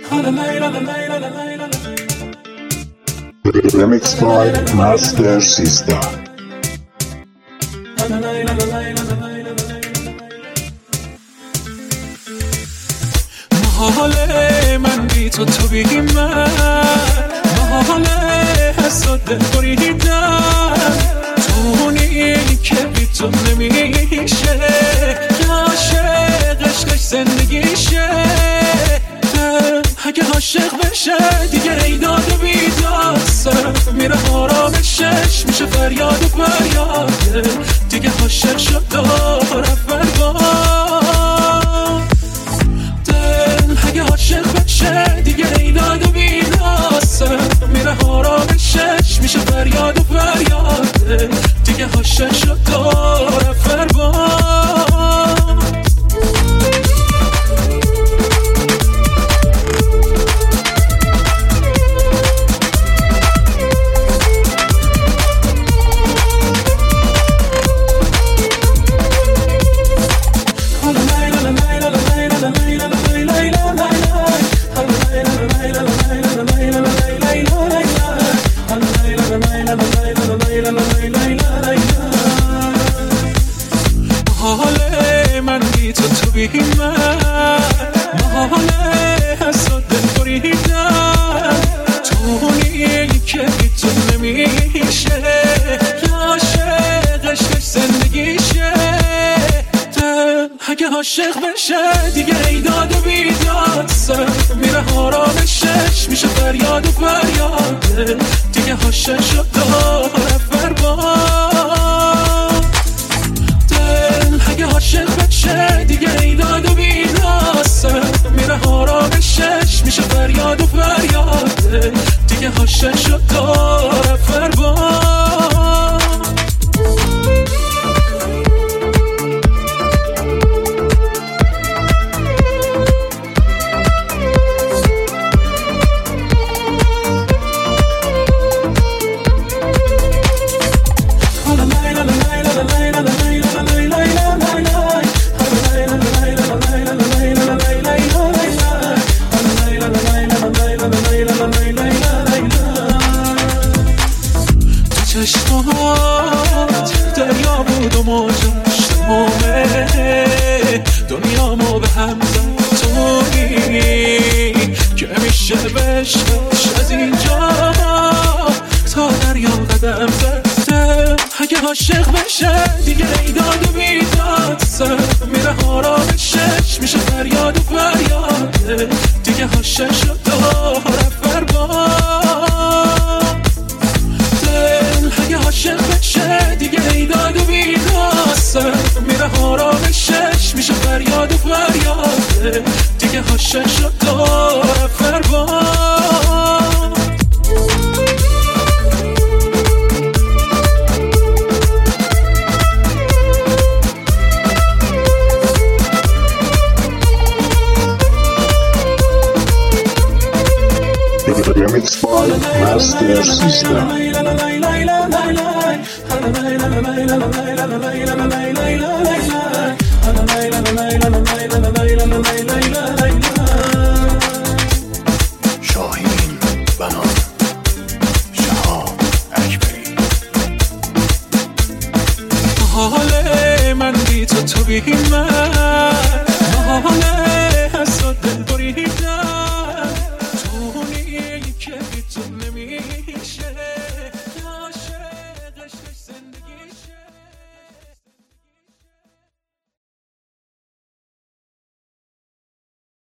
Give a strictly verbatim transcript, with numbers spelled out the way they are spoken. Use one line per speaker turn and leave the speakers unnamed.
Remix by Master System.
محاله من بی تو تو بی من، محاله حساد دل بریدم، تو اونی که بی تو نمیشه، که عاشق عشقش زندگیشه. دل اگه عاشق بشه دیگه ایداد و بیداد، سر میره آرامشش میشه فریاد و فریاد، دیگه عاشق شد داره فرباد. اگه عاشق بشه دیگه ایداد و بیداد، سر میره آرامشش میشه فریاد و فریاد، دیگه عاشق شد داره فرباد. محاله من بی تو تو بی من، محاله حساد دل بریدم، تو اونی که بی تو نمیشه، که عاشق عشقش زندگیشه. دل اگه عاشق بشه دیگه ایداد و بیداد، سر میره آرامشش میشه فریاد و فریاد، دیگه عاشق شد داره فرباد. اگه عاشق بشه دیگه ایداد و بیداد، سر میره آرامشش میشه فریاد و فریاد، دیگه عاشق شد داره فرباد. چشمات دریا بود و موجش تمامه، دنیامو به هم زد تویی که میشه بشش از اینجا تا دریا قدم زد. اگه عاشق بشه دیگه ایداد و بیداد، سر میره آرامشش میشه فریاد و فریاد، دیگه عاشق شد داره فرباد. اگه عاشق بشه دیگه ایداد و بیداد، سر میره آرامشش میشه فریاد و فریاد، دیگه عاشق شد داره فرباد.
Remix by Master System.
شاهین بنان شهاب اکبری.
محاله من بی تو تو بی من، محاله حساد دل بریدم، تو اونی که بی تو نمیشه.